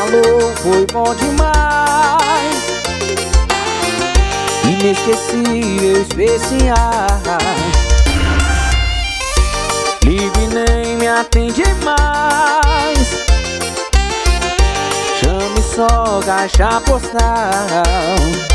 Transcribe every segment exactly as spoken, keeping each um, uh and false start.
falou, foi bom demais. Inesquecível, especial. Ligo e nem me atende mais. Chame só caixa postal.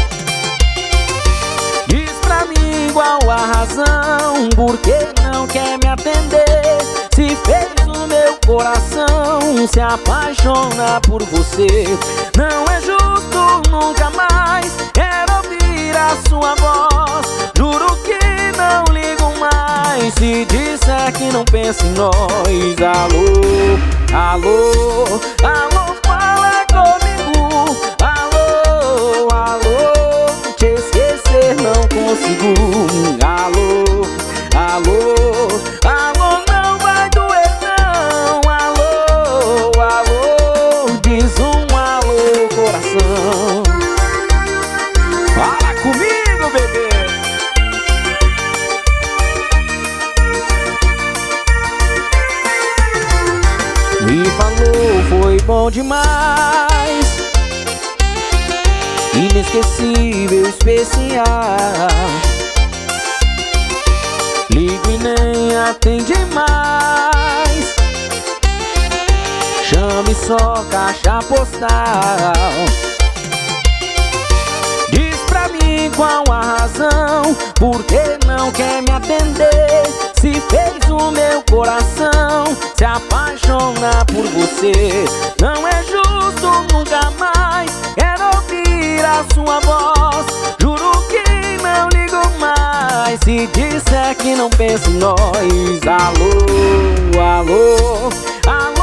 Diz pra mim qual a razão, por que não quer me atender? Se fez o meu coração se apaixona por você. Não é justo, nunca mais quero ouvir a sua voz. Juro que não ligo mais se disser que não pensa em nós. Alô, alô, alô, fala comigo. Alô, alô, te esquecer não consigo. Alô, alô, alô, não vai doer não. Alô, alô, diz um alô, coração. Fala comigo, bebê. Me falou, foi bom demais. Inesquecível, especial. Ligo e nem atende mais. Chame só caixa postal. Diz pra mim qual a razão, por que não quer me atender? Se fez o meu coração se apaixona por você. Não é justo, nunca mais quero ouvir a sua voz. Juro que não ligo mais se disser que não pensa em nós. Alô, alô, alô.